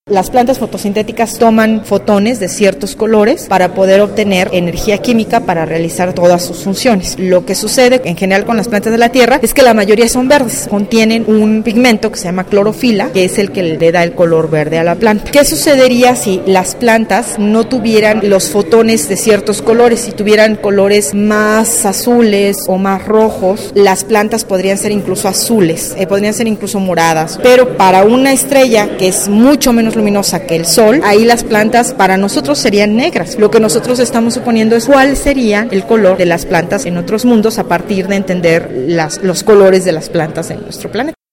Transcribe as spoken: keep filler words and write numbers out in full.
Las plantas fotosintéticas toman fotones de ciertos colores para poder obtener energía química para realizar todas sus funciones. Lo que sucede en general con las plantas de la Tierra es que la mayoría son verdes, contienen un pigmento que se llama clorofila, que es el que le da el color verde a la planta. ¿Qué sucedería si las plantas no tuvieran los fotones de ciertos colores, si tuvieran colores más azules o más rojos? Las plantas podrían ser incluso azules, eh, podrían ser incluso moradas, pero para una estrella que es mucho menos luminosa que el Sol, ahí las plantas para nosotros serían negras. Lo que nosotros estamos suponiendo es cuál sería el color de las plantas en otros mundos a partir de entender las, los colores de las plantas en nuestro planeta.